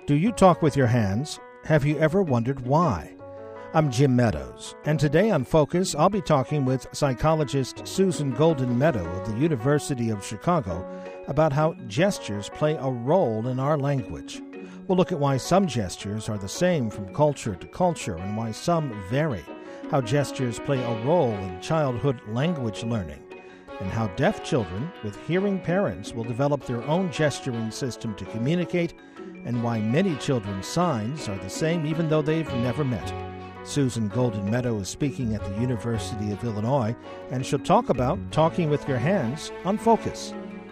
Do you talk with your hands? Have you ever wondered why? I'm Jim Meadows, and today on Focus, I'll be talking with psychologist Susan Golden Meadow of the University of Chicago about how gestures play a role in our language. We'll look at why some gestures are the same from culture to culture and why some vary, how gestures play a role in childhood language learning, and how deaf children with hearing parents will develop their own gesturing system to communicate, and why many children's signs are the same even though they've never met. Susan Golden Meadow is speaking at the University of Illinois, and she'll talk about talking with your hands on Focus.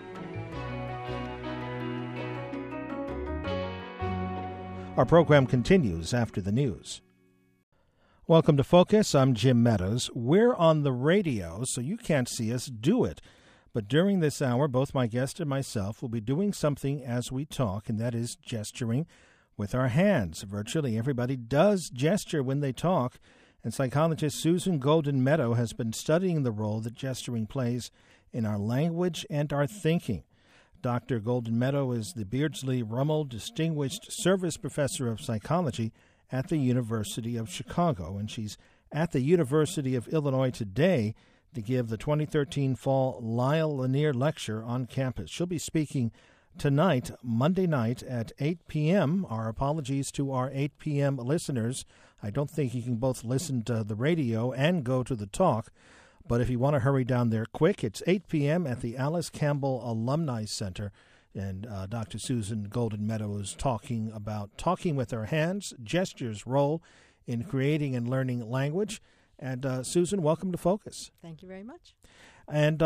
Our program continues after the news. Welcome to Focus. I'm Jim Meadows. We're on the radio, so you can't see us do it. But during this hour, both my guest and myself will be doing something as we talk, and that is gesturing with our hands. Virtually everybody does gesture when they talk, and psychologist Susan Golden Meadow has been studying the role that gesturing plays in our language and our thinking. Dr. Golden Meadow is the Beardsley Rummel Distinguished Service Professor of Psychology at the University of Chicago, and she's at the University of Illinois today to give the 2013 Fall Lyle Lanier Lecture on campus. She'll be speaking tonight, Monday night at 8 p.m. Our apologies to our 8 p.m. listeners. I don't think you can both listen to the radio and go to the talk, but if you want to hurry down there quick, it's 8 p.m. at the Alice Campbell Alumni Center, and Dr. Susan Golden Meadow is talking about talking with our hands, gestures' role in creating and learning language. And Susan, welcome to Focus. Thank you very much. And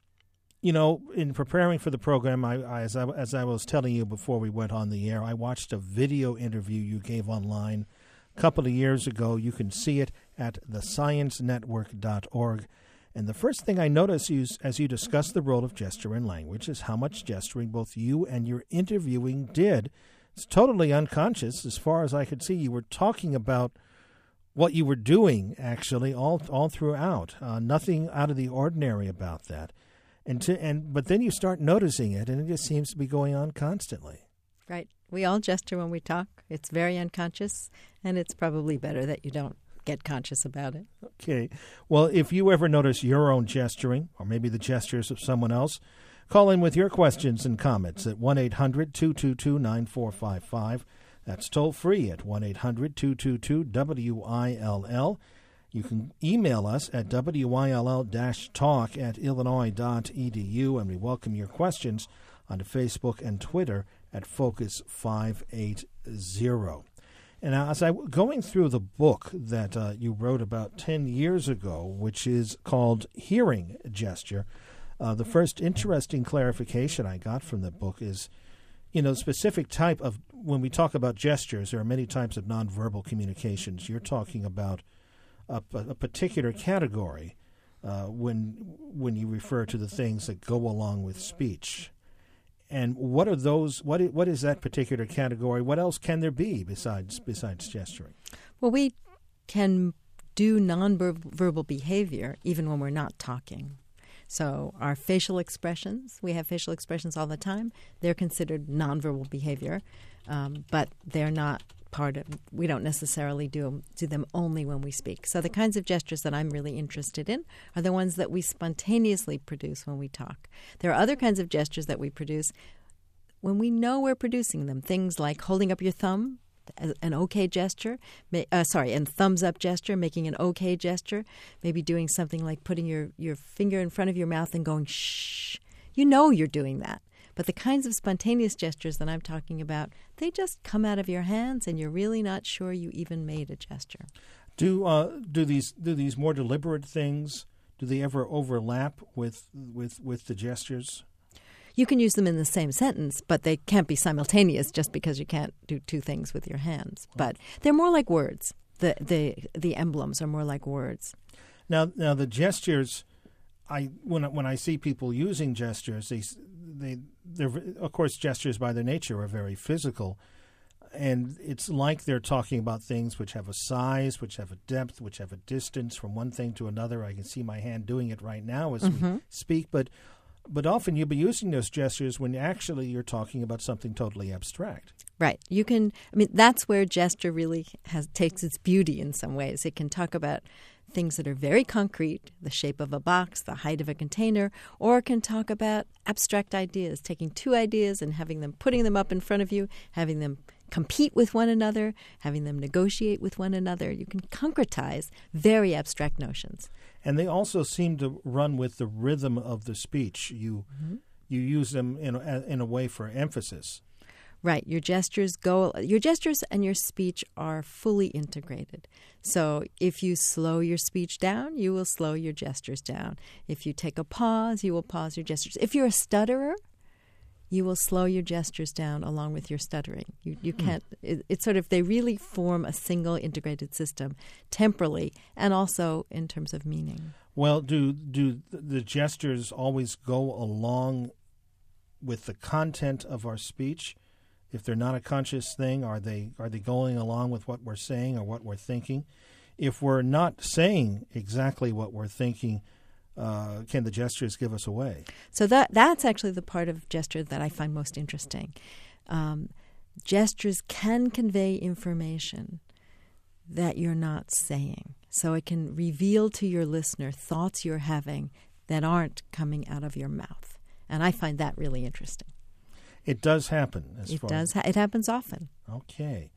in preparing for the program, as I was telling you before we went on the air, I watched a video interview you gave online a couple of years ago. You can see it at thesciencenetwork.org. And the first thing I noticed as you discussed the role of gesture in language is how much gesturing both you and your interviewing did. It's totally unconscious. As far as I could see, you were talking about what you were doing, actually, all throughout. Nothing out of the ordinary about that. But then you start noticing it, and it just seems to be going on constantly. Right. We all gesture when we talk. It's very unconscious, and it's probably better that you don't get conscious about it. Okay. Well, if you ever notice your own gesturing, or maybe the gestures of someone else, call in with your questions and comments at 1-800-222-9455. That's toll-free at 1-800-222-WILL. You can email us at will-talk@illinois.edu, and we welcome your questions on Facebook and Twitter at Focus580. And as I going through the book that you wrote about 10 years ago, which is called Hearing Gesture, the first interesting clarification I got from the book is, specific type of, when we talk about gestures, there are many types of nonverbal communications. You're talking about a particular category when you refer to the things that go along with speech. And what are those? What is that particular category? What else can there be besides gesturing? Well, we can do nonverbal behavior even when we're not talking. So our facial expressions, we have facial expressions all the time. They're considered nonverbal behavior, but they're not part of, we don't necessarily do them only when we speak. So the kinds of gestures that I'm really interested in are the ones that we spontaneously produce when we talk. There are other kinds of gestures that we produce when we know we're producing them. Things like holding up your thumb, an okay gesture, and thumbs up gesture, making an okay gesture, maybe doing something like putting your finger in front of your mouth and going shh. You know you're doing that. But the kinds of spontaneous gestures that I'm talking about, they just come out of your hands and you're really not sure you even made a gesture. Do these more deliberate things, do they ever overlap with the gestures? You can use them in the same sentence, but they can't be simultaneous just because you can't do two things with your hands. But they're more like words. The emblems are more like words. Now the gestures, when I see people using gestures, they're of course gestures by their nature are very physical, and it's like they're talking about things which have a size, which have a depth, which have a distance from one thing to another. I can see my hand doing it right now as we speak, but But often you'll be using those gestures when actually you're talking about something totally abstract. Right. You can, that's where gesture really takes its beauty in some ways. It can talk about things that are very concrete, the shape of a box, the height of a container, or it can talk about abstract ideas, taking two ideas and putting them up in front of you, having them compete with one another, having them negotiate with one another. You can concretize very abstract notions. And they also seem to run with the rhythm of the speech. You use them in a way for emphasis. Right. Your gestures and your speech are fully integrated. So if you slow your speech down, you will slow your gestures down. If you take a pause, you will pause your gestures. If you're a stutterer, you will slow your gestures down along with your stuttering. You can't. It's sort of, they really form a single integrated system temporally and also in terms of meaning. Well, do the gestures always go along with the content of our speech? If they're not a conscious thing, are they going along with what we're saying or what we're thinking? If we're not saying exactly what we're thinking, can the gestures give us away? So that's actually the part of gesture that I find most interesting. Gestures can convey information that you're not saying. So it can reveal to your listener thoughts you're having that aren't coming out of your mouth. And I find that really interesting. It does happen. It happens often. Okay.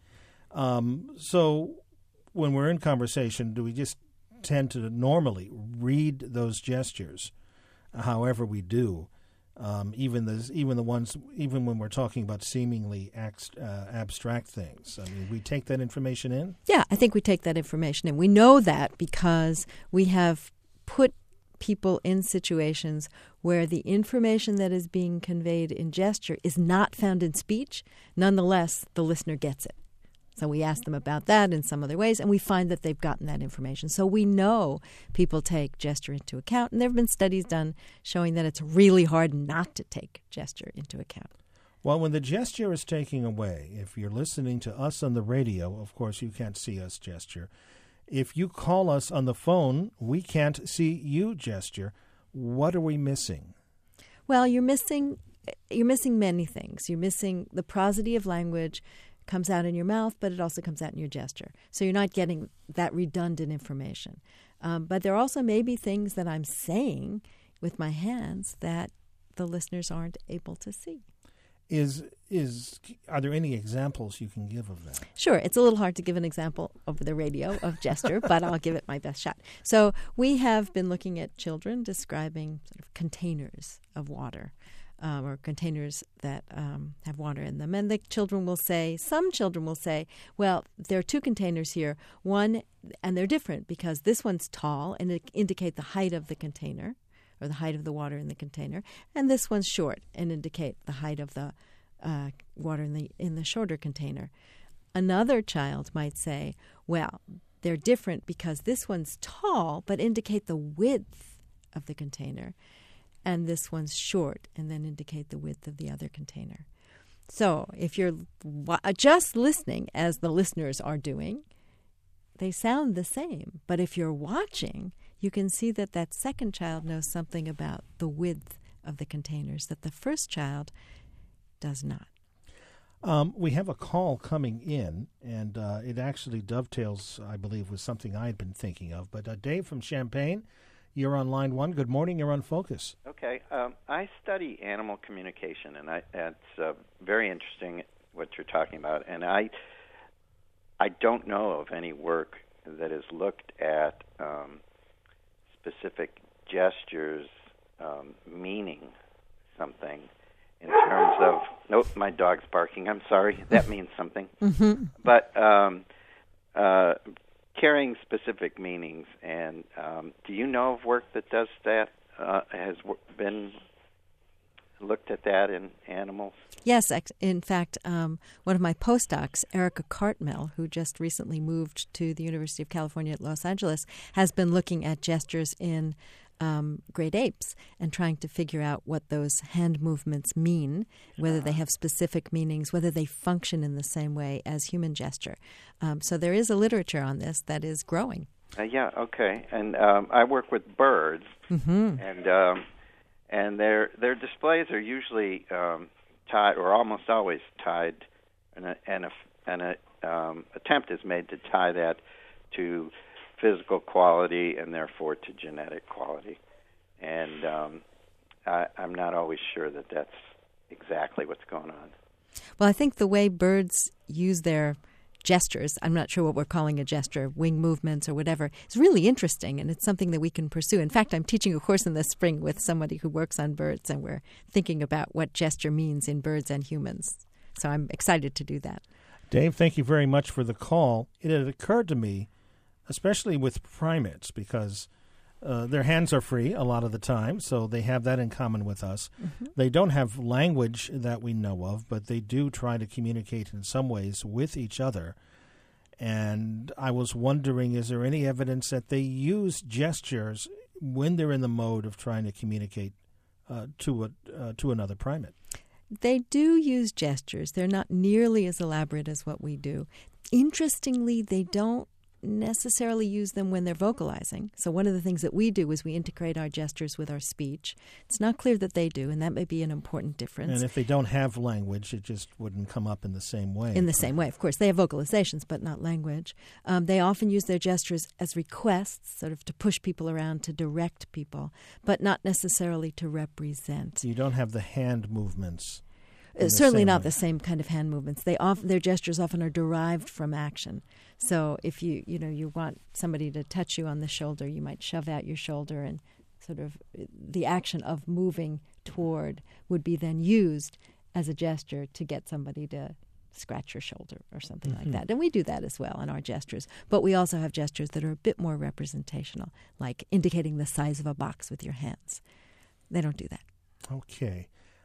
So when we're in conversation, do we just tend to normally read those gestures, however we do, even when we're talking about seemingly abstract things? I mean, we take that information in? Yeah, I think we take that information in. We know that because we have put people in situations where the information that is being conveyed in gesture is not found in speech. Nonetheless, the listener gets it. So we ask them about that in some other ways, and we find that they've gotten that information. So we know people take gesture into account, and there have been studies done showing that it's really hard not to take gesture into account. Well, when the gesture is taken away, if you're listening to us on the radio, of course you can't see us gesture. If you call us on the phone, we can't see you gesture. What are we missing? Well, you're missing many things. You're missing the prosody of language comes out in your mouth, but it also comes out in your gesture. So you're not getting that redundant information. But there also may be things that I'm saying with my hands that the listeners aren't able to see. Are there any examples you can give of that? Sure. It's a little hard to give an example over the radio of gesture, but I'll give it my best shot. So we have been looking at children describing sort of containers of water, or containers that have water in them. And some children will say, well, there are two containers here. One, and they're different because this one's tall and it indicate the height of the container, or the height of the water in the container, and this one's short and indicate the height of the water in the shorter container. Another child might say, well, they're different because this one's tall but indicate the width of the container, and this one's short and then indicate the width of the other container. So if you're just listening, as the listeners are doing, they sound the same. But if you're watching, you can see that second child knows something about the width of the containers that the first child does not. We have a call coming in, and it actually dovetails, I believe, with something I had been thinking of. But Dave from Champaign, you're on line one. Good morning. You're on Focus. Okay. I study animal communication, and it's very interesting what you're talking about. And I don't know of any work that has looked at specific gestures meaning something in terms of... Nope, my dog's barking. I'm sorry. That means something. Mm-hmm. But carrying specific meanings. And do you know of work that does that, has been looked at that in animals? Yes. In fact, one of my postdocs, Erica Cartmel, who just recently moved to the University of California at Los Angeles, has been looking at gestures in great apes and trying to figure out what those hand movements mean, whether they have specific meanings, whether they function in the same way as human gesture. So there is a literature on this that is growing. Yeah, okay. And I work with birds, mm-hmm. and their displays are usually tied, or almost always tied, and an attempt is made to tie that to physical quality and therefore to genetic quality. And I'm not always sure that that's exactly what's going on. Well, I think the way birds use their gestures, I'm not sure what we're calling a gesture, wing movements or whatever, is really interesting, and it's something that we can pursue. In fact, I'm teaching a course in the spring with somebody who works on birds, and we're thinking about what gesture means in birds and humans. So I'm excited to do that. Dave, thank you very much for the call. It had occurred to me, especially with primates, because their hands are free a lot of the time, so they have that in common with us. Mm-hmm. They don't have language that we know of, but they do try to communicate in some ways with each other. And I was wondering, is there any evidence that they use gestures when they're in the mode of trying to communicate to another primate? They do use gestures. They're not nearly as elaborate as what we do. Interestingly, they don't necessarily use them when they're vocalizing. So one of the things that we do is we integrate our gestures with our speech. It's not clear that they do, and that may be an important difference. And if they don't have language, it just wouldn't come up in the same way. In the same way, of course. They have vocalizations, but not language. They often use their gestures as requests, sort of to push people around, to direct people, but not necessarily to represent. You don't have the hand movements. Certainly not the same kind of hand movements. Their gestures often are derived from action. So if you want somebody to touch you on the shoulder, you might shove out your shoulder, and sort of the action of moving toward would be then used as a gesture to get somebody to scratch your shoulder or something like that. And we do that as well in our gestures. But we also have gestures that are a bit more representational, like indicating the size of a box with your hands. They don't do that. Okay.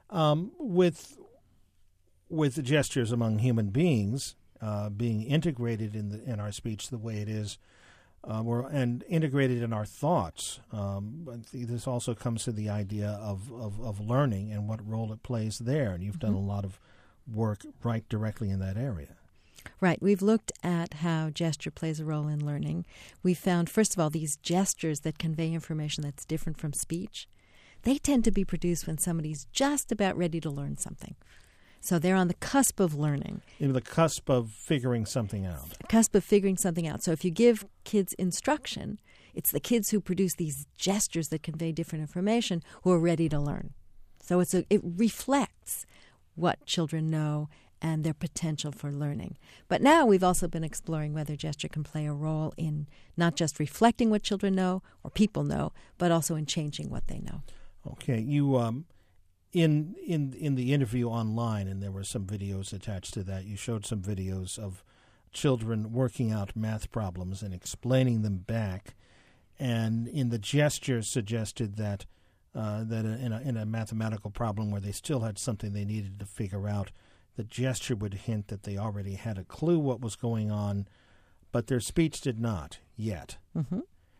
With gestures among human beings being integrated in our speech the way it is, and integrated in our thoughts, this also comes to the idea of learning and what role it plays there. And you've done a lot of work right directly in that area. Right. We've looked at how gesture plays a role in learning. We found, first of all, these gestures that convey information that's different from speech, they tend to be produced when somebody's just about ready to learn something. So they're on the cusp of learning. In the cusp of figuring something out. Cusp of figuring something out. So if you give kids instruction, it's the kids who produce these gestures that convey different information who are ready to learn. So it reflects what children know and their potential for learning. But now we've also been exploring whether gesture can play a role in not just reflecting what children know or people know, but also in changing what they know. Okay. You in the interview online, and there were some videos attached to that, you showed some videos of children working out math problems and explaining them back, and in the gesture suggested that in a mathematical problem where they still had something they needed to figure out, the gesture would hint that they already had a clue what was going on, but their speech did not yet. Mm-hmm.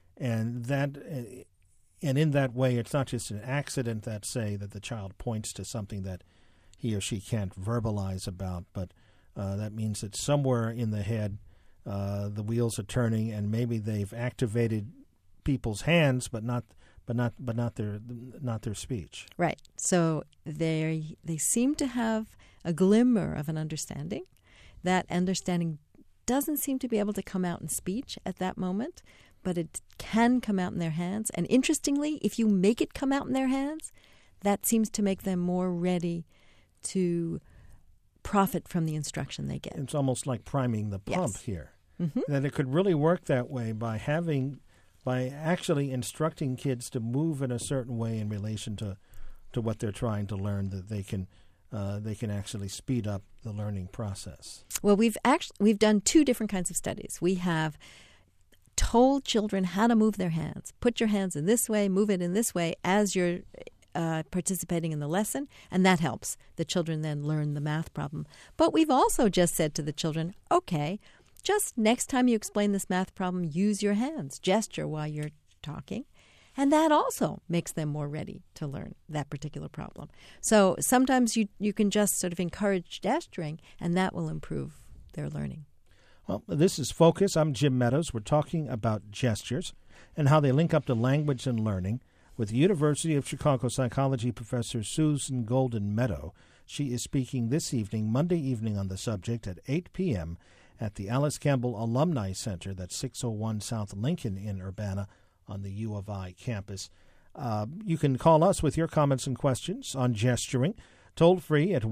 And in that way, it's not just an accident that the child points to something that he or she can't verbalize about, but that means that somewhere in the head the wheels are turning, and maybe they've activated people's hands, but not their speech. Right. So they seem to have a glimmer of an understanding. That understanding doesn't seem to be able to come out in speech at that moment, but it can come out in their hands. And interestingly, if you make it come out in their hands, that seems to make them more ready to profit from the instruction they get. It's almost like priming the pump here. Mm-hmm. That it could really work that way by actually instructing kids to move in a certain way in relation to what they're trying to learn, that they can actually speed up the learning process. Well, we've done two different kinds of studies. We have told children how to move their hands. Put your hands in this way, move it in this way as you're participating in the lesson, and that helps. The children then learn the math problem. But we've also just said to the children, okay, just next time you explain this math problem, use your hands, gesture while you're talking, and that also makes them more ready to learn that particular problem. So sometimes you can just sort of encourage gesturing, and that will improve their learning. Well, this is Focus. I'm Jim Meadows. We're talking about gestures and how they link up to language and learning. with University of Chicago psychology professor Susan Golden Meadow. She is speaking this evening, Monday evening, on the subject at 8 p.m. at the Alice Campbell Alumni Center, that's 601 South Lincoln in Urbana on the U of I campus. You can call us with your comments and questions on gesturing, toll free at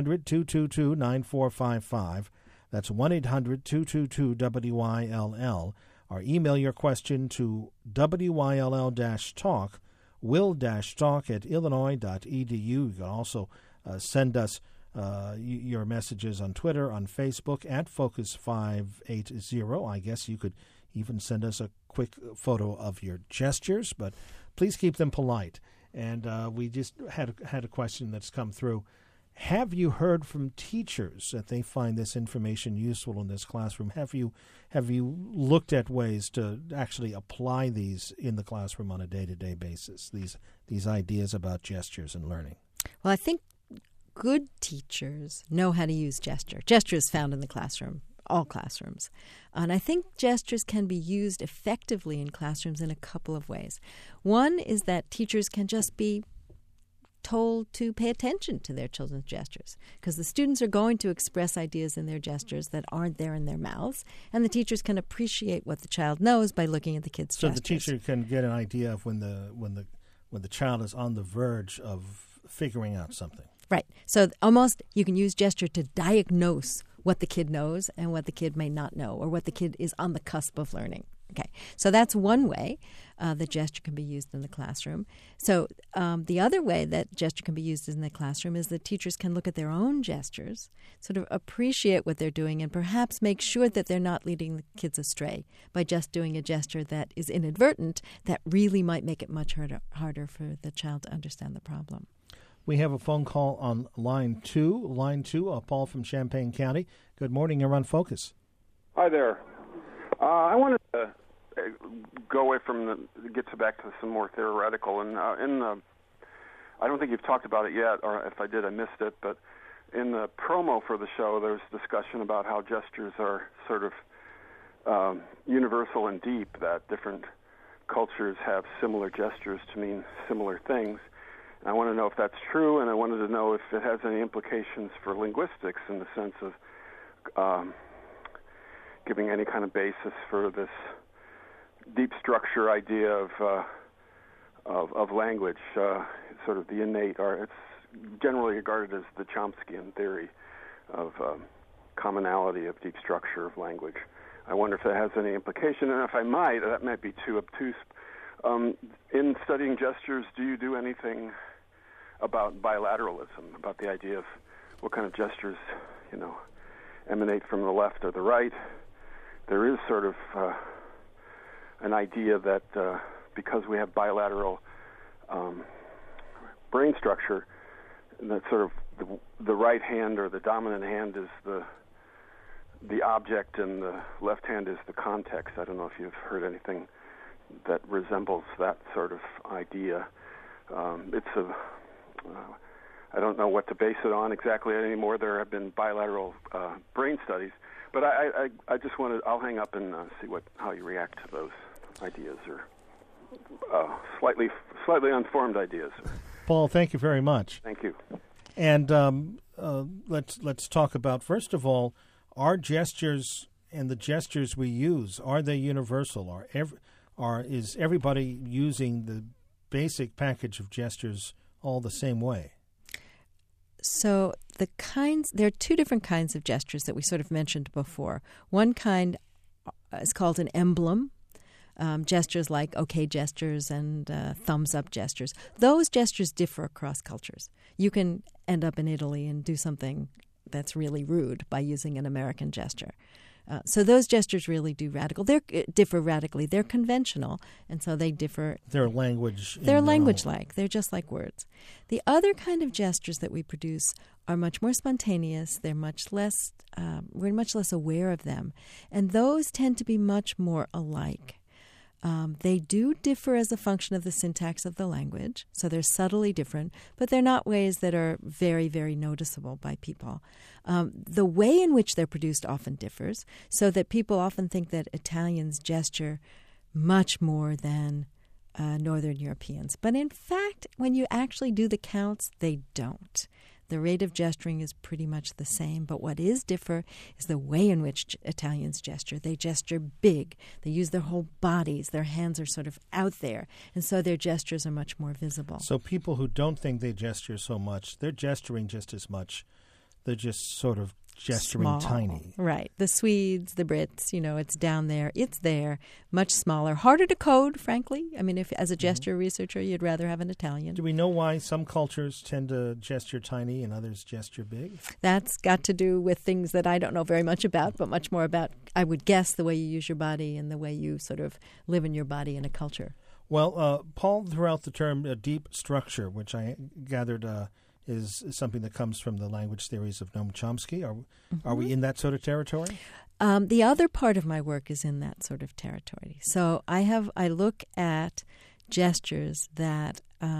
1-800-222-9455. That's 1-800-222-WYLL. Or email your question to WYLL-talk, will-talk at illinois.edu. You can also send us your messages on Twitter, on Facebook, at Focus580. I guess you could even send us a quick photo of your gestures, but please keep them polite. And we just had a question that's come through. Have you heard from teachers that they find this information useful in this classroom? Have you looked at ways to actually apply these in the classroom on a day-to-day basis, these ideas about gestures and learning? Well, I think good teachers know how to use gesture. Gesture is found in the classroom, all classrooms. And I think gestures can be used effectively in classrooms in a couple of ways. One is that teachers can just be told to pay attention to their children's gestures, because the students are going to express ideas in their gestures that aren't there in their mouths, and the teachers can appreciate what the child knows by looking at the kid's gestures. So the teacher can get an idea of when the child is on the verge of figuring out something. Right. So almost you can use gesture to diagnose what the kid knows and what the kid may not know, or what the kid is on the cusp of learning. Okay. So that's one way that gesture can be used in the classroom. So the other way that gesture can be used in the classroom is that teachers can look at their own gestures, sort of appreciate what they're doing, and perhaps make sure that they're not leading the kids astray by just doing a gesture that is inadvertent that really might make it much harder for the child to understand the problem. We have a phone call on line 2. Line 2, Paul from Champaign County. Good morning. You're on Focus. Hi there. I wanted to go away from get back to some more theoretical. And I don't think you've talked about it yet, or if I did, I missed it. But in the promo for the show, there's discussion about how gestures are sort of universal and deep, that different cultures have similar gestures to mean similar things. I want to know if that's true, and I wanted to know if it has any implications for linguistics in the sense of giving any kind of basis for this deep structure idea of language, sort of the innate, or it's generally regarded as the Chomskyan theory of commonality of deep structure of language. I wonder if that has any implication, and if I might, that might be too obtuse. In studying gestures, do you do anything about bilateralism, about the idea of what kind of gestures, emanate from the left or the right? There is sort of an idea that because we have bilateral brain structure, that sort of the right hand or the dominant hand is the object and the left hand is the context. I don't know if you've heard anything that resembles that sort of idea. I don't know what to base it on exactly anymore. There have been bilateral brain studies, but I just wanted. I'll hang up and see how you react to those ideas, or slightly unformed ideas. Paul, thank you very much. Thank you. And let's talk about, first of all, our gestures and the gestures we use. Are they universal? Is everybody using the basic package of gestures all the same way? So there are two different kinds of gestures that we sort of mentioned before. One kind is called an emblem, gestures like okay gestures and thumbs up gestures. Those gestures differ across cultures. You can end up in Italy and do something that's really rude by using an American gesture. So those gestures really differ radically. They're conventional, and so they differ. They're language. They're language-like. They're just like words. The other kind of gestures that we produce are much more spontaneous. They're much less. We're much less aware of them, and those tend to be much more alike. They do differ as a function of the syntax of the language, so they're subtly different, but they're not ways that are very, very noticeable by people. The way in which they're produced often differs, so that people often think that Italians gesture much more than Northern Europeans. But in fact, when you actually do the counts, they don't. The rate of gesturing is pretty much the same, but what is different is the way in which Italians gesture. They gesture big. They use their whole bodies. Their hands are sort of out there, and so their gestures are much more visible. So people who don't think they gesture so much, they're gesturing just as much. They're just sort of gesturing Small. tiny. Right. The Swedes, the Brits, it's down there. It's there. Much smaller. Harder to code, frankly. I mean, if as a gesture researcher, you'd rather have an Italian. Do we know why some cultures tend to gesture tiny and others gesture big? That's got to do with things that I don't know very much about, but much more about, I would guess, the way you use your body and the way you sort of live in your body in a culture. Well, Paul threw out the term deep structure, which I gathered is something that comes from the language theories of Noam Chomsky. Are we in that sort of territory? The other part of my work is in that sort of territory. So I look at gestures that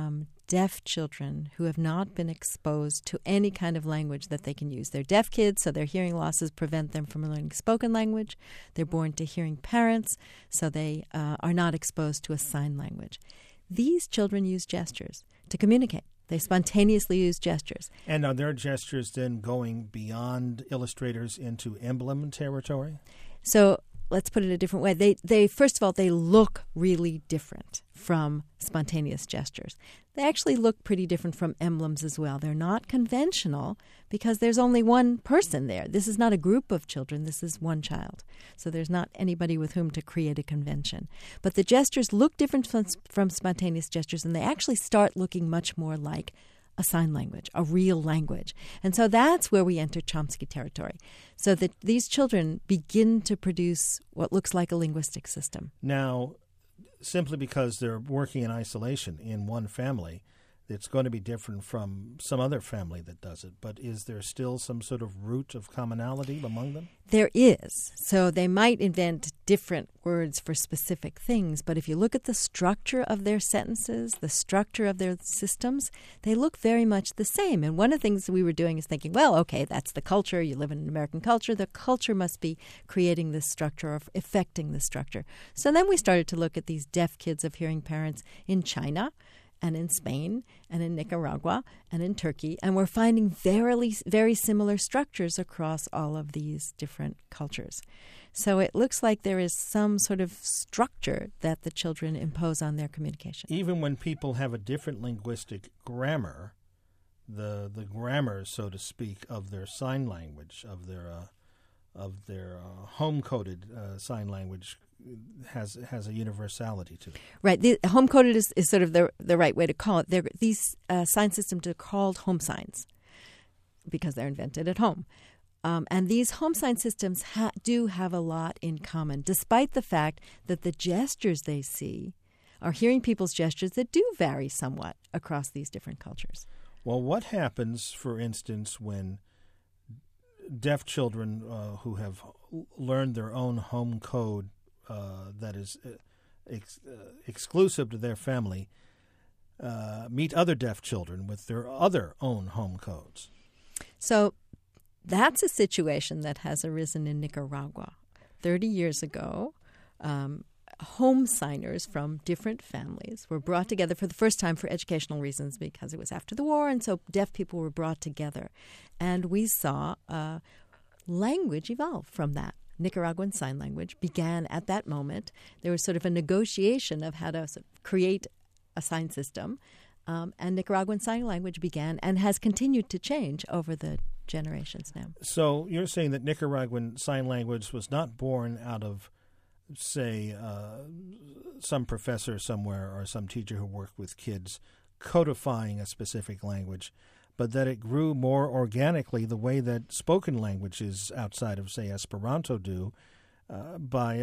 deaf children who have not been exposed to any kind of language that they can use. They're deaf kids, so their hearing losses prevent them from learning spoken language. They're born to hearing parents, so they are not exposed to a sign language. These children use gestures to communicate. They spontaneously use gestures. And are their gestures then going beyond illustrators into emblem territory? So let's put it a different way. They first of all, they look really different from spontaneous gestures. They actually look pretty different from emblems as well. They're not conventional because there's only one person there. This is not a group of children. This is one child. So there's not anybody with whom to create a convention. But the gestures look different from spontaneous gestures, and they actually start looking much more like a sign language, a real language. And so that's where we enter Chomsky territory, so that these children begin to produce what looks like a linguistic system. Now, simply because they're working in isolation in one family, it's going to be different from some other family that does it. But is there still some sort of root of commonality among them? There is. So they might invent different words for specific things, but if you look at the structure of their sentences, the structure of their systems, they look very much the same. And one of the things that we were doing is thinking, well, okay, that's the culture. You live in an American culture. The culture must be creating this structure or affecting the structure. So then we started to look at these deaf kids of hearing parents in China, and in Spain, and in Nicaragua, and in Turkey. And we're finding very similar structures across all of these different cultures. So it looks like there is some sort of structure that the children impose on their communication. Even when people have a different linguistic grammar, the grammar, so to speak, of their sign language, of their home-coded sign language has a universality to it. Right. The home-coded is sort of the right way to call it. These sign systems are called home signs because they're invented at home. And these home sign systems do have a lot in common, despite the fact that the gestures they see are hearing people's gestures that do vary somewhat across these different cultures. Well, what happens, for instance, when deaf children who have learned their own home code that is exclusive to their family meet other deaf children with their other own home codes? So that's a situation that has arisen in Nicaragua. 30 years ago, home signers from different families were brought together for the first time for educational reasons because it was after the war, and so deaf people were brought together. And we saw language evolve from that. Nicaraguan Sign Language began at that moment. There was sort of a negotiation of how to create a sign system, and Nicaraguan Sign Language began and has continued to change over the generations now. So you're saying that Nicaraguan Sign Language was not born out of, say, some professor somewhere or some teacher who worked with kids codifying a specific language, but that it grew more organically the way that spoken languages outside of, say, Esperanto do by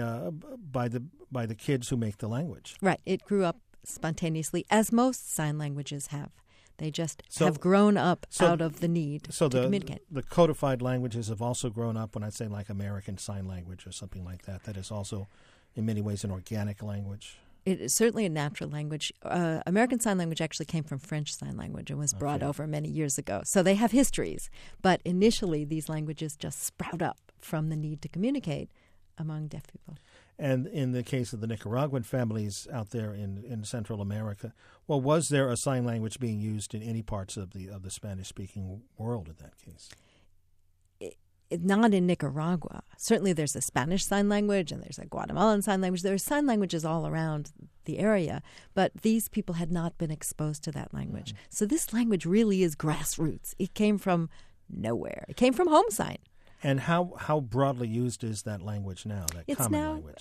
the kids who make the language. Right. It grew up spontaneously, as most sign languages have. They just have grown up out of the need to communicate. The codified languages have also grown up, when I say like American Sign Language or something like that, that is also in many ways an organic language. It is certainly a natural language. American Sign Language actually came from French Sign Language and was brought over many years ago. So they have histories. But initially, these languages just sprout up from the need to communicate among deaf people. And in the case of the Nicaraguan families out there in Central America, well, was there a sign language being used in any parts of the Spanish-speaking world in that case? Not in Nicaragua. Certainly there's a Spanish sign language and there's a Guatemalan sign language. There are sign languages all around the area, but these people had not been exposed to that language. So this language really is grassroots. It came from nowhere. It came from home sign. And how broadly used is that language now, language?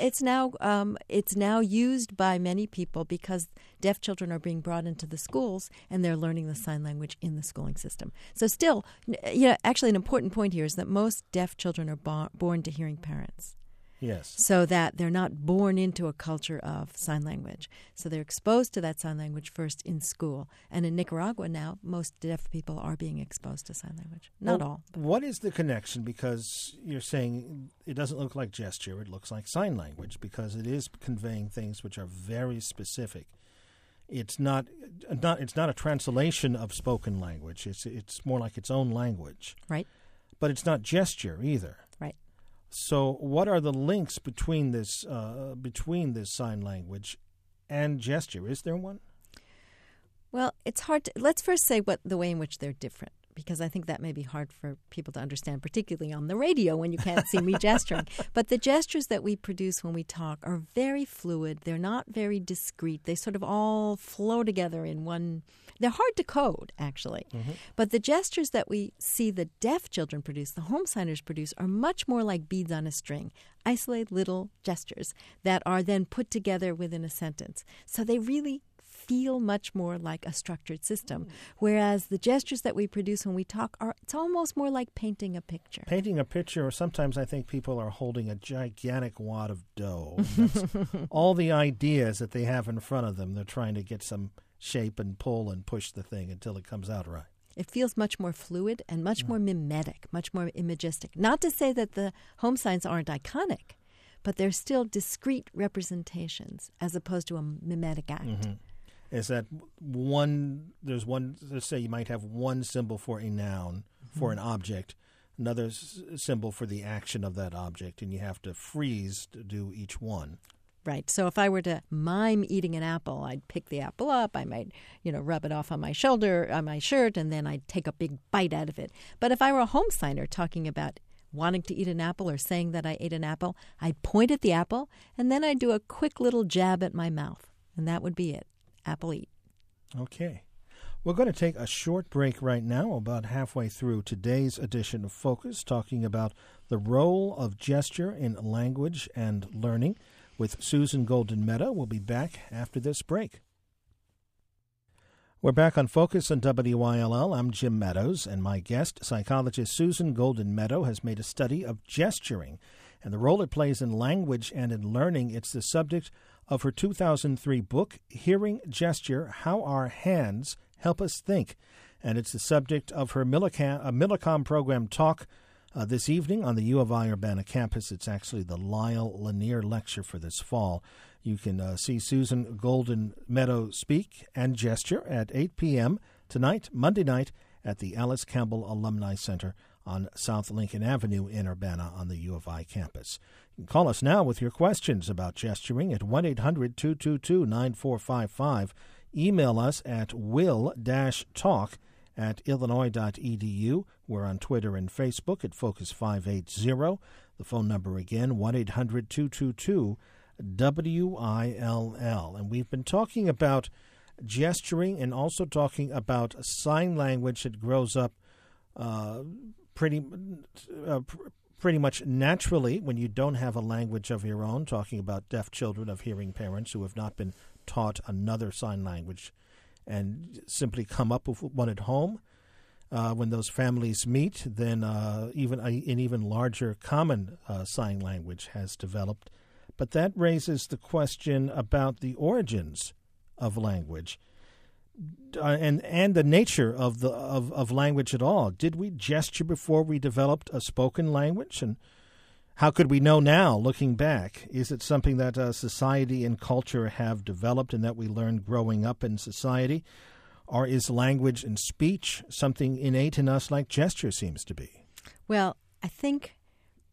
It's now used by many people because deaf children are being brought into the schools and they're learning the sign language in the schooling system. So still, actually an important point here is that most deaf children are born to hearing parents. Yes. So that they're not born into a culture of sign language. So they're exposed to that sign language first in school. And in Nicaragua now, most deaf people are being exposed to sign language. Not all. But. What is the connection? Because you're saying it doesn't look like gesture, it looks like sign language because it is conveying things which are very specific. It's not a translation of spoken language. It's more like its own language. Right. But it's not gesture either. Right. So, what are the links between this sign language and gesture? Is there one? Well, it's hard to. Let's first say the way in which they're different, because I think that may be hard for people to understand, particularly on the radio when you can't see me gesturing. But the gestures that we produce when we talk are very fluid. They're not very discrete. They sort of all flow together in one. They're hard to code, actually. Mm-hmm. But the gestures that we see the deaf children produce, the home signers produce, are much more like beads on a string, isolated little gestures that are then put together within a sentence. So they really feel much more like a structured system, whereas the gestures that we produce when we talk it's almost more like painting a picture. Painting a picture, or sometimes I think people are holding a gigantic wad of dough. All the ideas that they have in front of them, they're trying to get some shape and pull and push the thing until it comes out right. It feels much more fluid and much more mimetic, much more imagistic. Not to say that the home signs aren't iconic, but they're still discrete representations as opposed to a mimetic act. Mm-hmm. Is that let's say you might have one symbol for a noun, for an object, another symbol for the action of that object, and you have to freeze to do each one. Right. So if I were to mime eating an apple, I'd pick the apple up. I might, rub it off on my shoulder, on my shirt, and then I'd take a big bite out of it. But if I were a home signer talking about wanting to eat an apple or saying that I ate an apple, I'd point at the apple, and then I'd do a quick little jab at my mouth, and that would be it. Apple eat. Okay. We're going to take a short break right now, about halfway through today's edition of Focus, talking about the role of gesture in language and learning with Susan Golden Meadow. We'll be back after this break. We're back on Focus on WYLL. I'm Jim Meadows, and my guest, psychologist Susan Golden Meadow, has made a study of gesturing and the role it plays in language and in learning. It's the subject of her 2003 book, Hearing Gesture, How Our Hands Help Us Think. And it's the subject of her Millicom program talk this evening on the U of I Urbana campus. It's actually the Lyle Lanier Lecture for this fall. You can see Susan Golden Meadow speak and gesture at 8 p.m. tonight, Monday night, at the Alice Campbell Alumni Center on South Lincoln Avenue in Urbana on the U of I campus. You can call us now with your questions about gesturing at 1-800-222-9455. Email us at will-talk@illinois.edu. We're on Twitter and Facebook at Focus580. The phone number again, 1-800-222-WILL. And we've been talking about gesturing and also talking about sign language that grows up pretty much naturally when you don't have a language of your own, talking about deaf children of hearing parents who have not been taught another sign language and simply come up with one at home. When those families meet, then an even larger common sign language has developed. But that raises the question about the origins of language and the nature of language at all. Did we gesture before we developed a spoken language? And how could we know now, looking back? Is it something that society and culture have developed and that we learned growing up in society? Or is language and speech something innate in us like gesture seems to be? Well, I think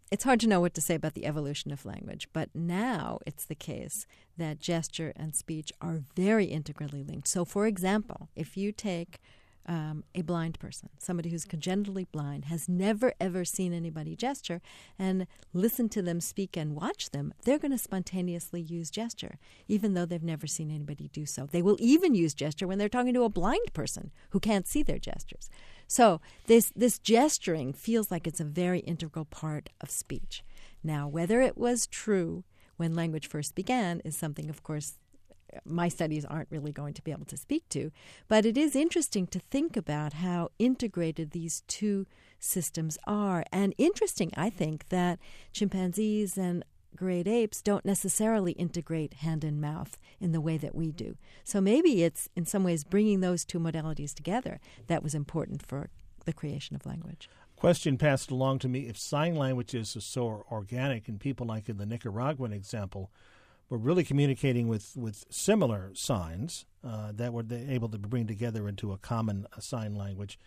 it's hard to know what to say about the evolution of language, but now it's the case that gesture and speech are very integrally linked. So, for example, if you take a blind person, somebody who's congenitally blind, has never, ever seen anybody gesture, and listen to them speak and watch them, they're going to spontaneously use gesture, even though they've never seen anybody do so. They will even use gesture when they're talking to a blind person who can't see their gestures. So this gesturing feels like it's a very integral part of speech. Now, whether it was true when language first began is something, of course, my studies aren't really going to be able to speak to, but it is interesting to think about how integrated these two systems are. And interesting, I think, that chimpanzees and great apes don't necessarily integrate hand and mouth in the way that we do. So maybe it's, in some ways, bringing those two modalities together that was important for the creation of language. Question passed along to me, if sign languages are so organic and people like in the Nicaraguan example were really communicating with similar signs that were able to bring together into a common sign language,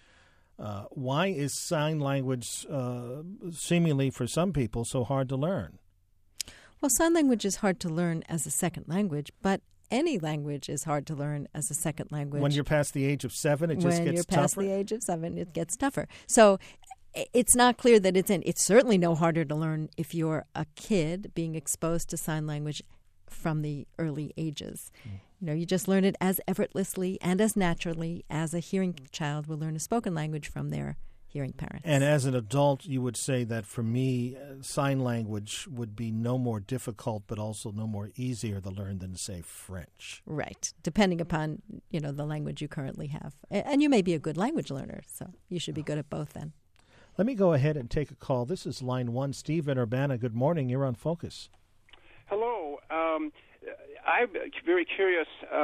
why is sign language seemingly for some people so hard to learn? Well, sign language is hard to learn as a second language, but any language is hard to learn as a second language. When you're past the age of 7, it just gets tougher? When you're past the age of 7, it gets tougher. So it's not clear that it's certainly no harder to learn if you're a kid being exposed to sign language from the early ages. You just learn it as effortlessly and as naturally as a hearing child will learn a spoken language from their hearing parents. And as an adult, you would say that for me, sign language would be no more difficult but also no more easier to learn than, say, French. Right, depending upon, the language you currently have. And you may be a good language learner, so you should be good at both then. Let me go ahead and take a call. This is line 1. Steve in Urbana, good morning. You're on Focus. Hello. I'm very curious.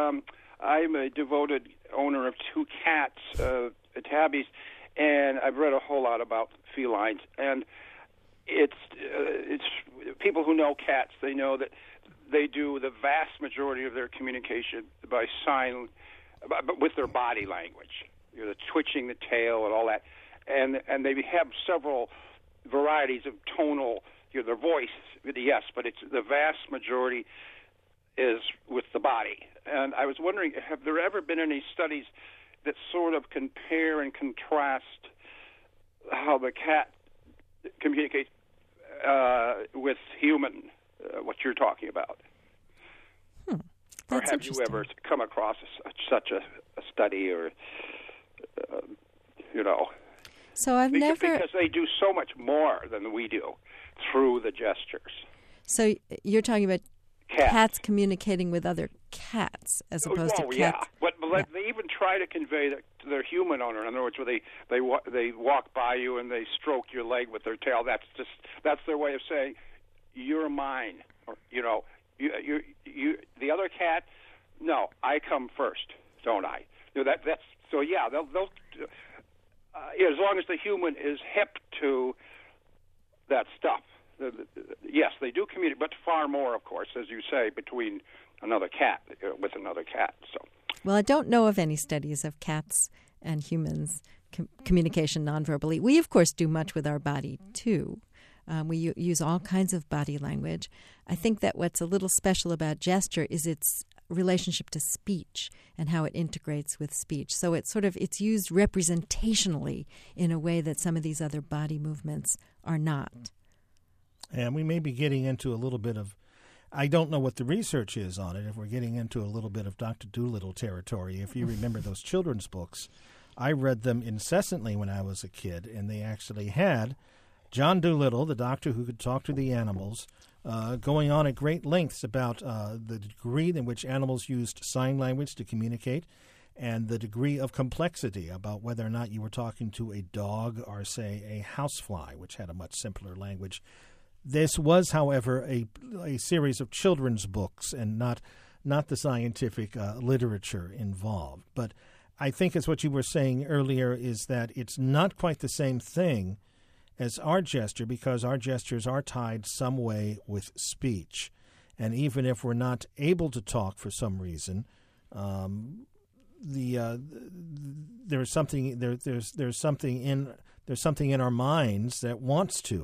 I'm a devoted owner of 2 cats, tabbies, and I've read a whole lot about felines. And it's people who know cats. They know that they do the vast majority of their communication by sign, but with their body language. The twitching the tail and all that, and they have several varieties of tonal. Their voice, yes, but it's the vast majority is with the body. And I was wondering, have there ever been any studies that sort of compare and contrast how the cat communicates with human, what you're talking about? Or have you ever come across such a study or, So I've because they do so much more than we do through the gestures. So you're talking about cats communicating with other cats as opposed to cats. Yeah. But they even try to convey that to their human owner. In other words, where they walk by you and they stroke your leg with their tail. That's their way of saying you're mine. Or, you the other cat. No, I come first, don't I? That's so. Yeah, they'll as long as the human is hip to that stuff. Yes, they do communicate, but far more, of course, as you say, between another cat, with another cat. So, well, I don't know of any studies of cats and humans communication nonverbally. We, of course, do much with our body, too. We use all kinds of body language. I think that what's a little special about gesture is its relationship to speech and how it integrates with speech. So it's used representationally in a way that some of these other body movements are not. And we may be getting into a little bit of, I don't know what the research is on it, if we're getting into a little bit of Dr. Dolittle territory. If you remember those children's books, I read them incessantly when I was a kid, and they actually had John Dolittle, the doctor who could talk to the animals, going on at great lengths about the degree in which animals used sign language to communicate and the degree of complexity about whether or not you were talking to a dog or, say, a housefly, which had a much simpler language. This was, however, a series of children's books and not the scientific literature involved. But I think it's what you were saying earlier is that it's not quite the same thing as our gesture because our gestures are tied some way with speech. And even if we're not able to talk for some reason, there's something in our minds that wants to.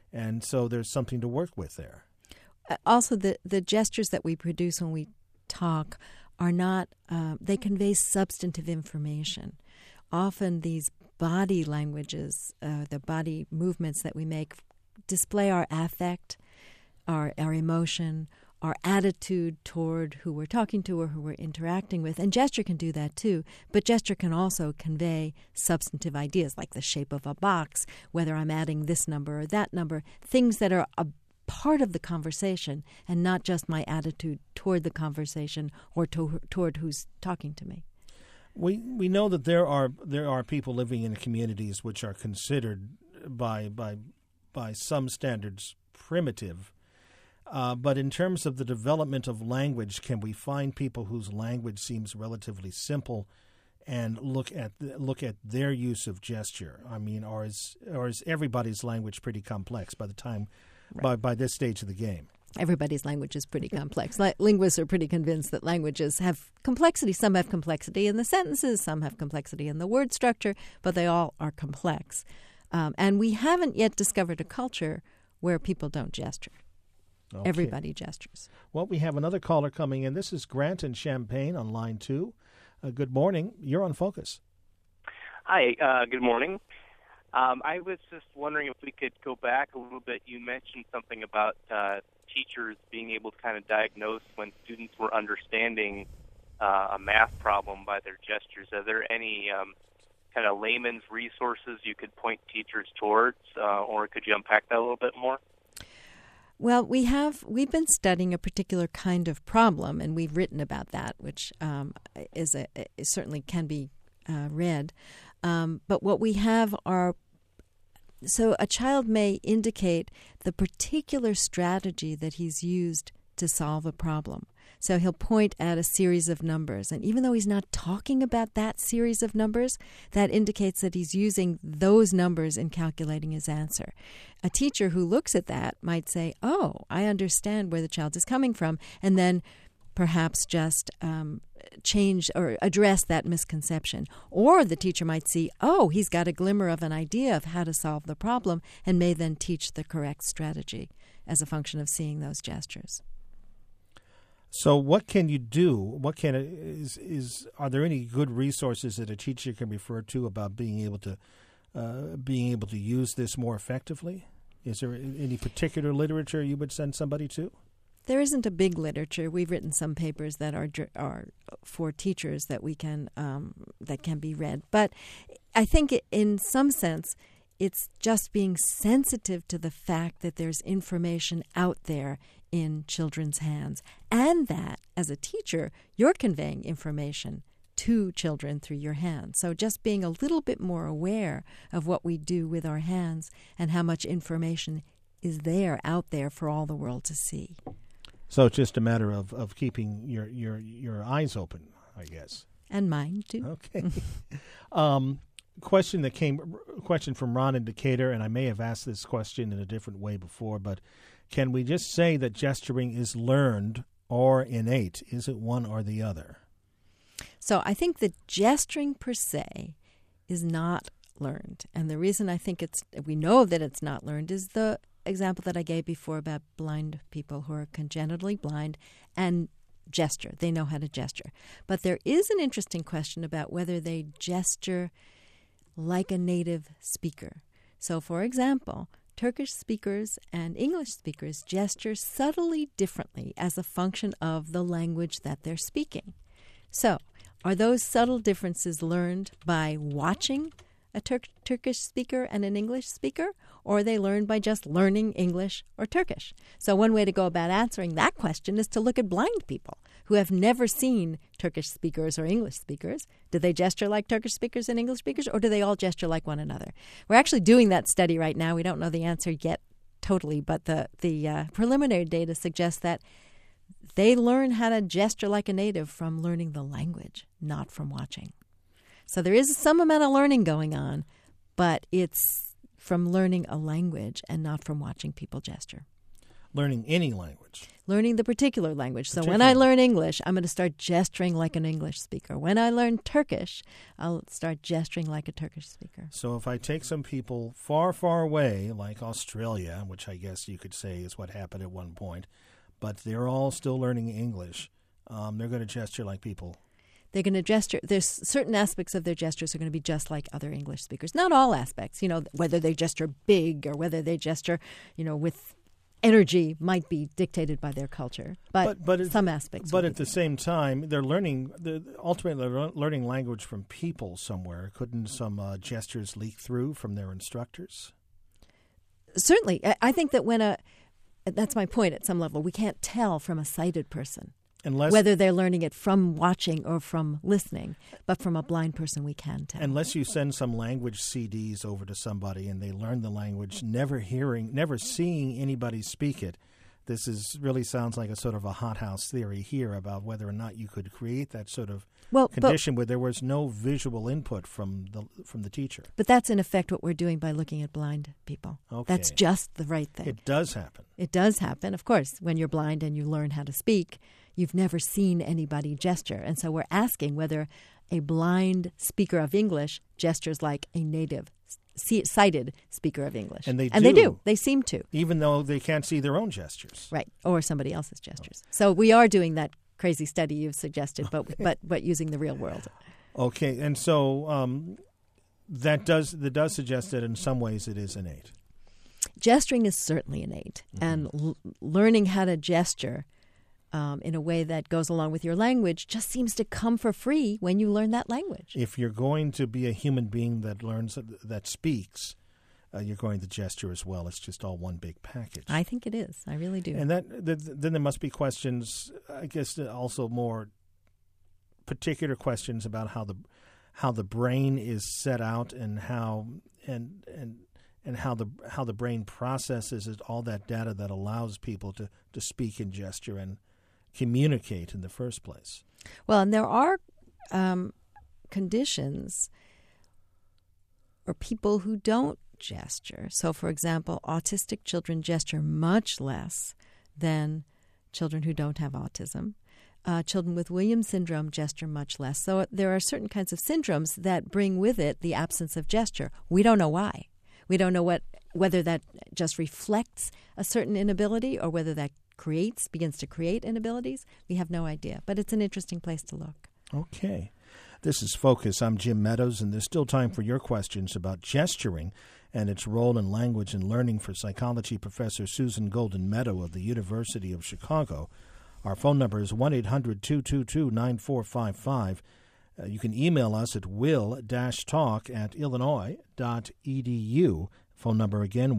And so there's something to work with there. Also, the gestures that we produce when we talk are not, they convey substantive information. Often these body languages, the body movements that we make, display our affect, our emotion, our attitude toward who we're talking to or who we're interacting with. And gesture can do that too, but gesture can also convey substantive ideas like the shape of a box, whether I'm adding this number or that number, things that are a part of the conversation and not just my attitude toward the conversation or toward who's talking to me. We know that there are people living in communities which are considered by some standards primitive. But in terms of the development of language, can we find people whose language seems relatively simple and look at their use of gesture? I mean, or is everybody's language pretty complex by the time by this stage of the game? Everybody's language is pretty complex. Linguists are pretty convinced that languages have complexity. Some have complexity in the sentences, some have complexity in the word structure, but they all are complex. And we haven't yet discovered a culture where people don't gesture. Okay. Everybody gestures. Well, we have another caller coming in. This is Grant in Champaign on line 2. Good morning. You're on Focus. Hi, good morning. I was just wondering if we could go back a little bit. You mentioned something about teachers being able to kind of diagnose when students were understanding a math problem by their gestures. Are there any kind of layman's resources you could point teachers towards, or could you unpack that a little bit more? Well, we've been studying a particular kind of problem, and we've written about that, which certainly can be read. But what we have are, so a child may indicate the particular strategy that he's used to solve a problem. So he'll point at a series of numbers, and even though he's not talking about that series of numbers, that indicates that he's using those numbers in calculating his answer. A teacher who looks at that might say, oh, I understand where the child is coming from, and then perhaps just change or address that misconception. Or the teacher might see, oh, he's got a glimmer of an idea of how to solve the problem, and may then teach the correct strategy as a function of seeing those gestures. So what can you do? Are there any good resources that a teacher can refer to about being able to use this more effectively? Is there any particular literature you would send somebody to? There isn't a big literature. We've written some papers that are for teachers that we can that can be read. But I think in some sense, it's just being sensitive to the fact that there's information out there in children's hands, and that as a teacher, you're conveying information to children through your hands. So just being a little bit more aware of what we do with our hands and how much information is out there for all the world to see. So it's just a matter of keeping your eyes open, I guess. And mine too. Okay. Question from Ron in Decatur, and I may have asked this question in a different way before, but can we just say that gesturing is learned or innate? Is it one or the other? So I think that gesturing per se is not learned. And the reason I think we know that it's not learned is the example that I gave before about blind people who are congenitally blind and gesture. They know how to gesture. But there is an interesting question about whether they gesture like a native speaker. So, for example, Turkish speakers and English speakers gesture subtly differently as a function of the language that they're speaking. So, are those subtle differences learned by watching a Turkish speaker and an English speaker, or are they learned by just learning English or Turkish? So one way to go about answering that question is to look at blind people who have never seen Turkish speakers or English speakers. Do they gesture like Turkish speakers and English speakers, or do they all gesture like one another? We're actually doing that study right now. We don't know the answer yet totally, but the preliminary data suggests that they learn how to gesture like a native from learning the language, not from watching. So there is some amount of learning going on, but it's from learning a language and not from watching people gesture. learning any language. Learning the particular language. So when I learn English, I'm going to start gesturing like an English speaker. When I learn Turkish, I'll start gesturing like a Turkish speaker. So if I take some people far, far away, like Australia, which I guess you could say is what happened at one point, but they're all still learning English, they're going to gesture like people. They're going to gesture. There's certain aspects of their gestures are going to be just like other English speakers. Not all aspects. Whether they gesture big or whether they gesture, with energy might be dictated by their culture, but some aspects. But at the same time, they're ultimately learning language from people somewhere. Couldn't some gestures leak through from their instructors? Certainly. I think that that's my point at some level. We can't tell from a sighted person whether they're learning it from watching or from listening, but from a blind person we can tell. Unless you send some language CDs over to somebody and they learn the language, never seeing anybody speak it. This really sounds like a sort of a hothouse theory here about whether or not you could create that sort of condition where there was no visual input from the teacher. But that's in effect what we're doing by looking at blind people. Okay. That's just the right thing. It does happen. It does happen. Of course, when you're blind and you learn how to speak, you've never seen anybody gesture. And so we're asking whether a blind speaker of English gestures like a native sighted speaker of English. And they do. They seem to. Even though they can't see their own gestures. Right. Or somebody else's gestures. So we are doing that crazy study you've suggested, but using the real world. Okay. And so that does suggest that in some ways it is innate. Gesturing is certainly innate. Mm-hmm. And learning how to gesture in a way that goes along with your language just seems to come for free when you learn that language. If you're going to be a human being that learns, that speaks, you're going to gesture as well. It's just all one big package. I think it is. I really do. And then there must be questions, I guess, also more particular questions about how the brain is set out and how how the brain processes all that data that allows people to speak and gesture and communicate in the first place. Well, and there are conditions or people who don't gesture. So, for example, autistic children gesture much less than children who don't have autism. Children with Williams syndrome gesture much less. So there are certain kinds of syndromes that bring with it the absence of gesture. We don't know why. We don't know whether that just reflects a certain inability or whether that begins to create inabilities. We have no idea, but it's an interesting place to look. Okay. This is Focus. I'm Jim Meadows, and there's still time for your questions about gesturing and its role in language and learning for psychology professor Susan Golden Meadow of the University of Chicago. Our phone number is 1-800-222-9455. You can email us at will-talk@illinois.edu. Phone number again,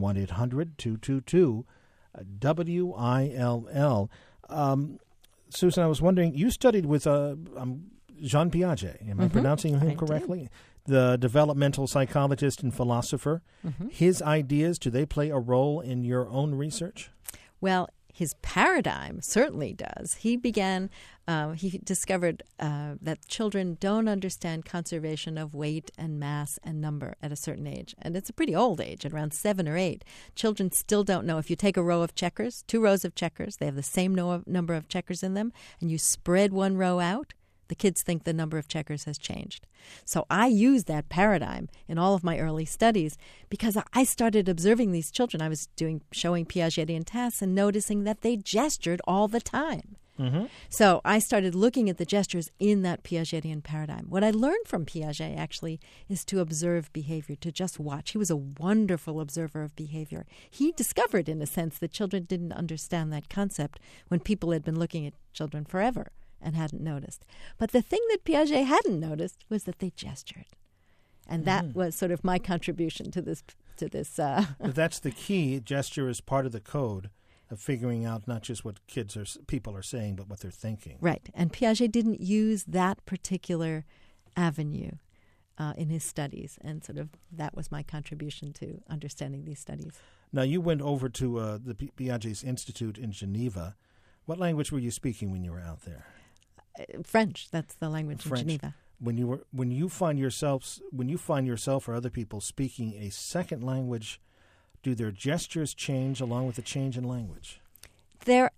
1-800-222-WILL. Susan, I was wondering, you studied with Jean Piaget. Am I pronouncing him correctly? The developmental psychologist and philosopher. Mm-hmm. His ideas, do they play a role in your own research? Well, his paradigm certainly does. He discovered that children don't understand conservation of weight and mass and number at a certain age. And it's a pretty old age, at around 7 or 8. Children still don't know. If you take a row of checkers, 2 rows of checkers, they have the same number of checkers in them, and you spread one row out, the kids think the number of checkers has changed. So I used that paradigm in all of my early studies because I started observing these children. I was showing Piagetian tasks and noticing that they gestured all the time. Mm-hmm. So I started looking at the gestures in that Piagetian paradigm. What I learned from Piaget, actually, is to observe behavior, to just watch. He was a wonderful observer of behavior. He discovered, in a sense, that children didn't understand that concept when people had been looking at children forever and hadn't noticed. But the thing that Piaget hadn't noticed was that they gestured. And that was sort of my contribution to this. That's the key. Gesture is part of the code of figuring out not just what people are saying, but what they're thinking. Right. And Piaget didn't use that particular avenue in his studies. And sort of that was my contribution to understanding these studies. Now, you went over to the Piaget's Institute in Geneva. What language were you speaking when you were out there? French. That's the language French. in Geneva. When you find yourself or other people speaking a second language, do their gestures change along with the change in language? There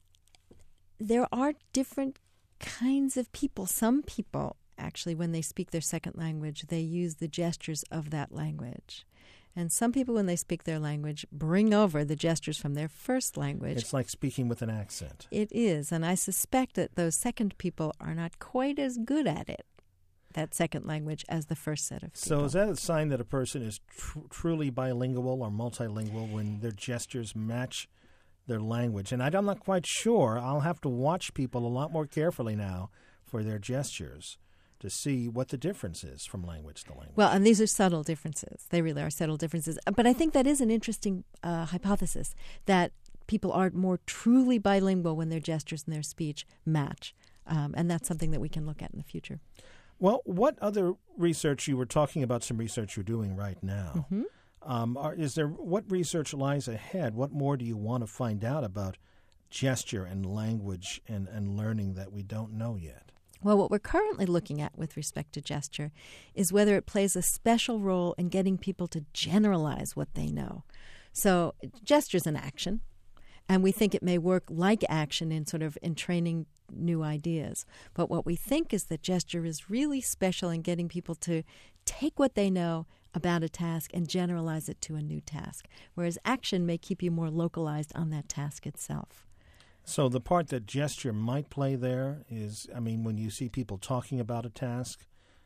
are different kinds of people. Some people, actually, when they speak their second language, they use the gestures of that language. And some people, when they speak their language, bring over the gestures from their first language. It's like speaking with an accent. It is, and I suspect that those second people are not quite as good at it, that second language, as the first set of people. So is that a sign that a person is truly bilingual or multilingual when their gestures match their language? And I'm not quite sure. I'll have to watch people a lot more carefully now for their gestures to see what the difference is from language to language. Well, and these are subtle differences. They really are subtle differences. But I think that is an interesting hypothesis, that people are more truly bilingual when their gestures and their speech match. And that's something that we can look at in the future. Well, what other research, you were talking about some research you're doing right now. Mm-hmm. What research lies ahead? What more do you want to find out about gesture and language and learning that we don't know yet? Well, what we're currently looking at with respect to gesture is whether it plays a special role in getting people to generalize what they know. So gesture is an action, and we think it may work like action in training new ideas. But what we think is that gesture is really special in getting people to take what they know about a task and generalize it to a new task, whereas action may keep you more localized on that task itself. So the part that gesture might play there is, when you see people talking about a task,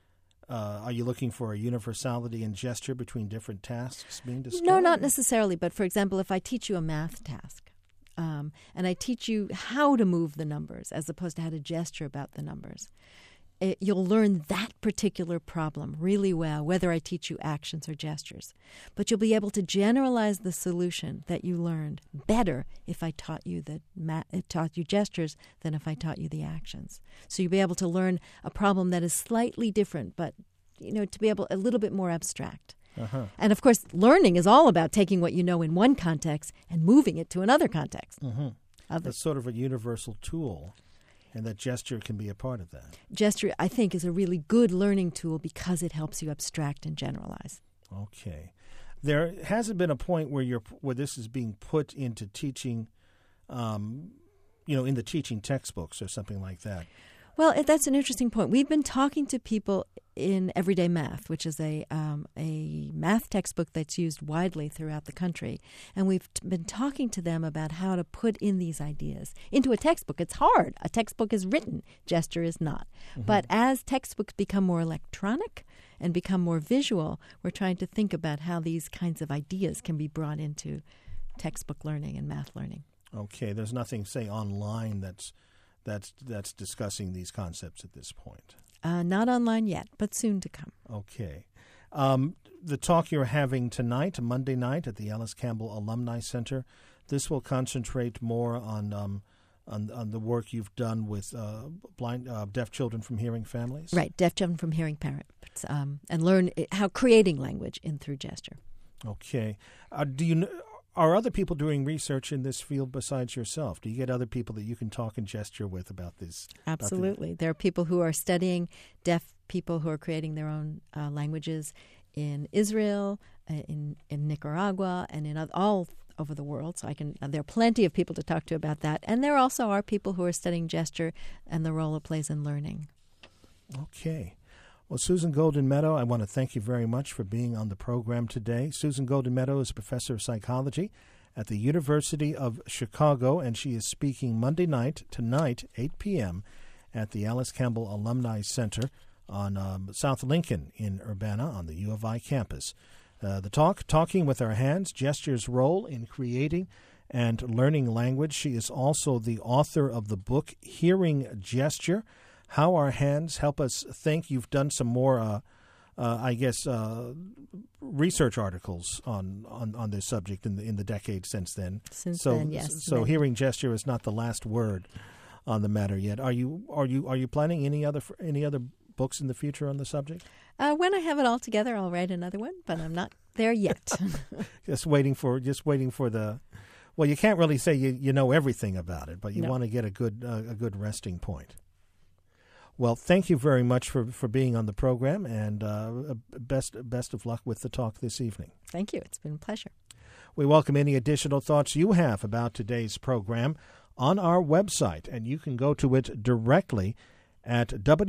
are you looking for a universality in gesture between different tasks being discussed? No, not necessarily. But, for example, if I teach you a math task and I teach you how to move the numbers as opposed to how to gesture about the numbers, you'll learn that particular problem really well, whether I teach you actions or gestures. But you'll be able to generalize the solution that you learned better if I taught you gestures than if I taught you the actions. So you'll be able to learn a problem that is slightly different, but to be able a little bit more abstract. Uh-huh. And of course, learning is all about taking what you know in one context and moving it to another context. Mm-hmm. That's sort of a universal tool. And that gesture can be a part of that. Gesture, I think, is a really good learning tool because it helps you abstract and generalize. Okay. There hasn't been a point where this is being put into teaching, in the teaching textbooks or something like that. Well, that's an interesting point. We've been talking to people in Everyday Math, which is a math textbook that's used widely throughout the country. And we've been talking to them about how to put in these ideas into a textbook. It's hard. A textbook is written. Gesture is not. Mm-hmm. But as textbooks become more electronic and become more visual, we're trying to think about how these kinds of ideas can be brought into textbook learning and math learning. Okay. There's nothing, say, online that's discussing these concepts at this point. Not online yet, but soon to come. Okay. The talk you're having tonight, Monday night, at the Alice Campbell Alumni Center, this will concentrate more on the work you've done with deaf children from hearing families? Right, deaf children from hearing parents, and learn how creating language through gesture. Okay. Are other people doing research in this field besides yourself? Do you get other people that you can talk and gesture with about this? Absolutely. There are people who are studying deaf people who are creating their own languages in Israel, in Nicaragua, and in all over the world. So there are plenty of people to talk to about that. And there also are people who are studying gesture and the role it plays in learning. Okay. Well, Susan Golden Meadow, I want to thank you very much for being on the program today. Susan Golden Meadow is a professor of psychology at the University of Chicago, and she is speaking Monday night, tonight, 8 p.m., at the Alice Campbell Alumni Center on South Lincoln in Urbana on the U of I campus. The talk, Talking with Our Hands, Gesture's Role in Creating and Learning Language. She is also the author of the book Hearing Gesture, How Our Hands Help Us Think. You've done some more, research articles on this subject in the decade since then. Since then, yes. So hearing gesture is not the last word on the matter yet. Are you planning any other books in the future on the subject? When I have it all together, I'll write another one, but I'm not there yet. Just waiting for the. Well, you can't really say you know everything about it, but you want to get a good resting point. Well, thank you very much for being on the program, and best of luck with the talk this evening. Thank you. It's been a pleasure. We welcome any additional thoughts you have about today's program on our website, and you can go to it directly at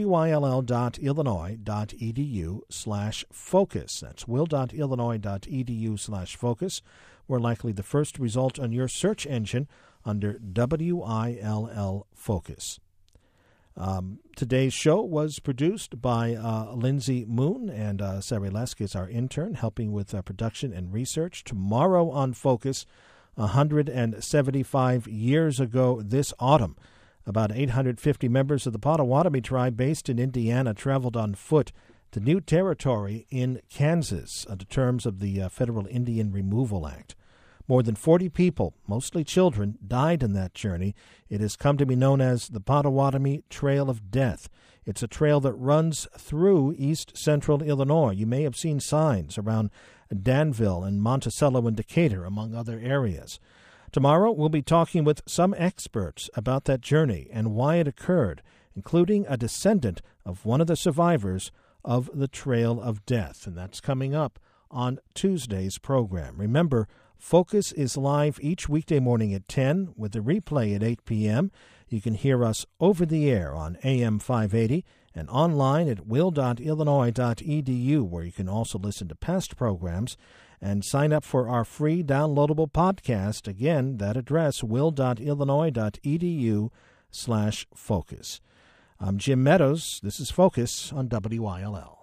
wyll.illinois.edu/focus. That's will.illinois.edu/focus. We're likely the first result on your search engine under WILL Focus. Today's show was produced by Lindsay Moon, and Sarah Lesk is our intern, helping with production and research. Tomorrow on Focus, 175 years ago this autumn, about 850 members of the Potawatomi tribe based in Indiana traveled on foot to new territory in Kansas under terms of the Federal Indian Removal Act. More than 40 people, mostly children, died in that journey. It has come to be known as the Potawatomi Trail of Death. It's a trail that runs through east-central Illinois. You may have seen signs around Danville and Monticello and Decatur, among other areas. Tomorrow, we'll be talking with some experts about that journey and why it occurred, including a descendant of one of the survivors of the Trail of Death. And that's coming up on Tuesday's program. Remember, Focus is live each weekday morning at 10 with a replay at 8 p.m. You can hear us over the air on AM 580 and online at will.illinois.edu, where you can also listen to past programs and sign up for our free downloadable podcast. Again, that address, will.illinois.edu/focus. I'm Jim Meadows. This is Focus on WILL.